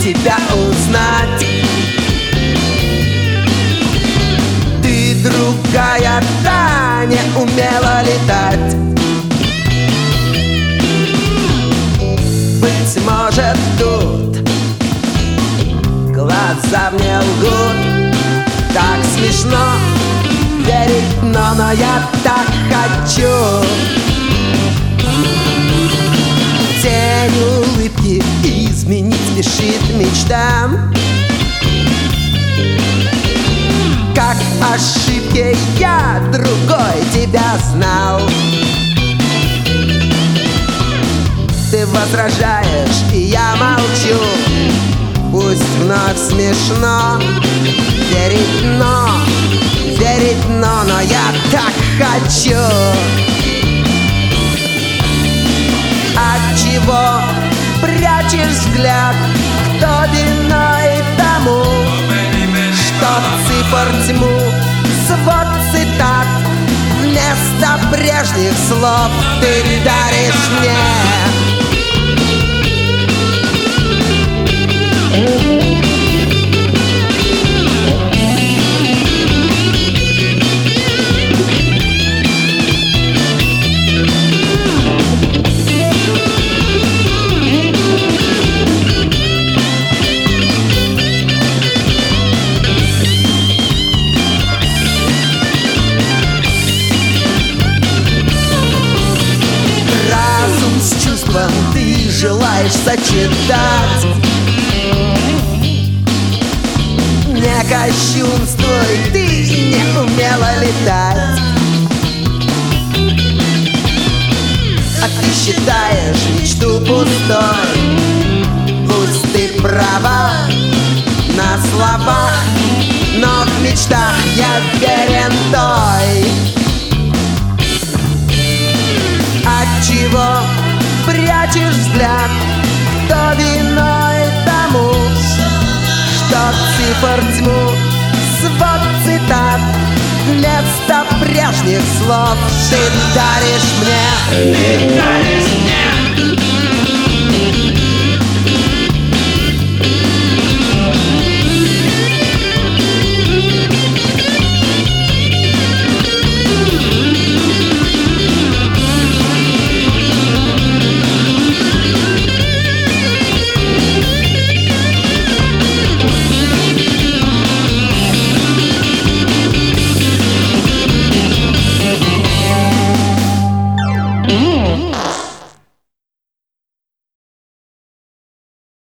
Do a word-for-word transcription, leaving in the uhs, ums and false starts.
тебя узнать. Ты другая, та не умела летать. Быть может, тут глаза мне лгут. Так смешно верить, но, но я так хочу. Тень улыбки изменить спешит мечтам. Как ошибки я другой тебя знал. Ты возражаешь, и я молчу. Пусть вновь смешно верить, но, верить, но, но я так хочу. Отчего прячешь взгляд? Кто виной тому, что цифр тьму, свод цитат вместо прежних слов ты даришь мне? Ты желаешь сочетать. Не кощунствуй, ты не умела летать. А ты считаешь мечту пустой. Пусть ты права на словах, но в мечтах я верен той. Отчего прячешь взгляд? Кто виной тому, что цифр тьму, свод цитат вместо прежних слов ты даришь мне? Ты даришь мне. Mm.